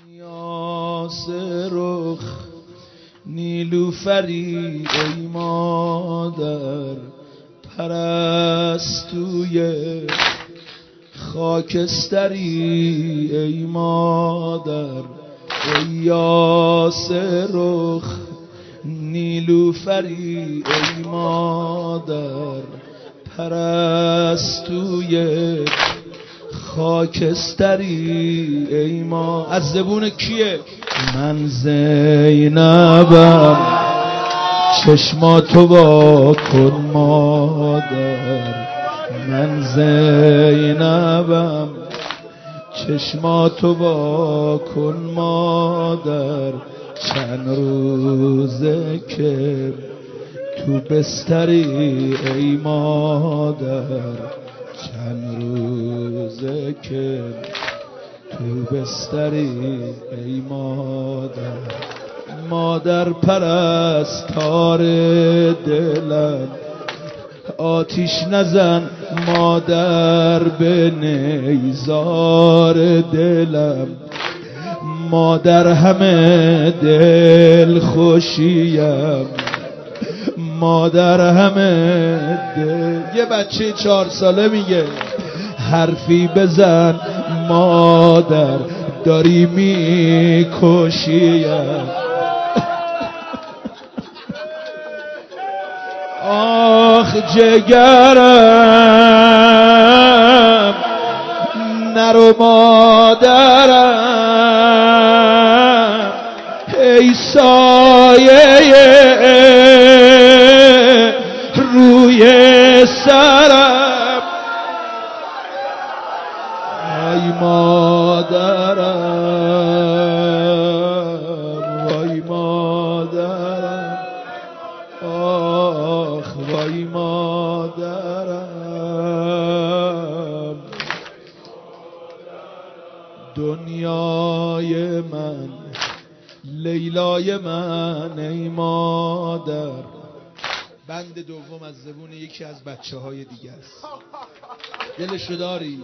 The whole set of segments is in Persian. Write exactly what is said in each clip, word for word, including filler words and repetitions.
نیاز رخ نیلوفری ای مادر، پرستوی خاکستری ای مادر، ای یاس رخ نیلوفری ای مادر، پرستوی خاکستری ای ما. از زبون کیه؟ من زینبم چشماتو وا کن مادر، من زینبم چشماتو وا کن مادر، چند روزه که تو بستری ای مادر، چند روزه که تو بستری ای مادر. مادر پرستار دلم آتیش نزن مادر به نیزار دلم، مادر همه دل خوشیم، مادر همه دل. یه بچه چهار ساله میگه حرفی بزن مادر داری میکشیم. آخ جگرم نرو مادرم، ای سایه روی سرم، ای مادرم وای مادرم، آخ وای مادرم. دنیای من لیلای من ای مادر. بند دوم از زبون یکی از بچه های دیگه است. دلشو داری؟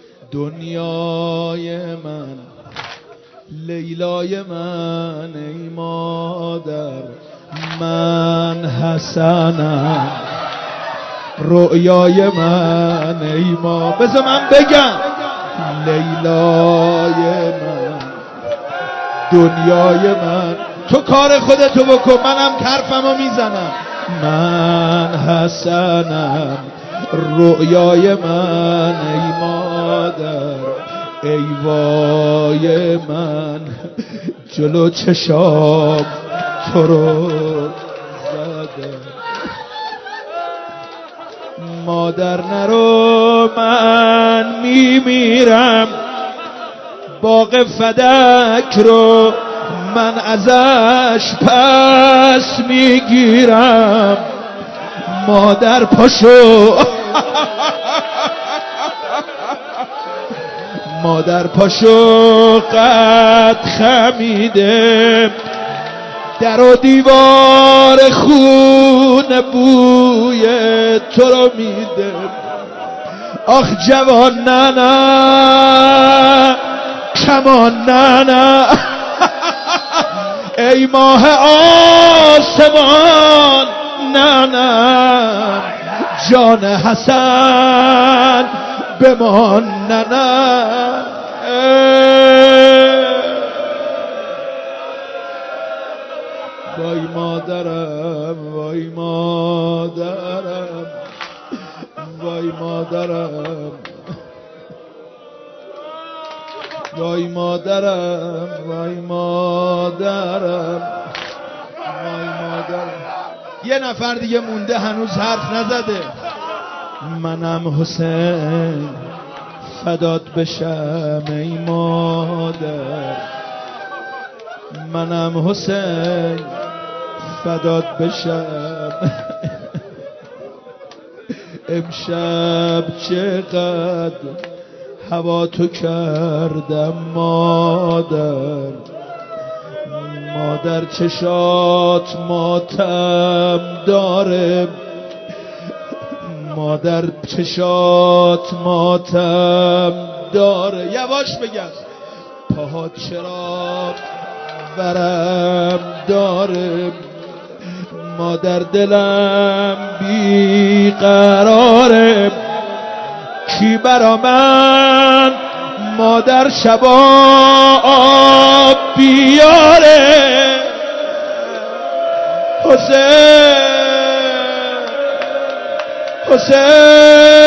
دنیای من لیلای من ای مادر، من حسنم رؤیای من ای ما. بذار من بگم لیلای من دنیای من. تو کار خودتو بکن منم حرفمو میزنم. من حسنم رؤیای من ای مادر، ای وای من جلو چشام تو رو زدم. مادر نرو من میمیرم، باغ فدک رو من ازش پس میگیرم. مادر پاشو مادر پاشو قد خمیده، در و دیوار خون بوی تو رو میده. آخ جوان نه نه کمان نه نه ای ماه آسمان نه نه، جان حسن بمان نه نه. وای مادرم وای مادرم وای مادرم وای مادرم وای مادرم وای مادرم. یه نفر دیگه مونده هنوز حرف نزده. منم حسین فدات بشم ای مادر، منم حسین فدات بشم. امشب چقدر هوا تو کردم مادر، مادر چشات ماتم داره، مادر چشات ماتم داره. یواش بگم پاها چرا ورم داره، مادر دلم بیقراره، کی برا من مادر شبا آب بیاره. حسین حسین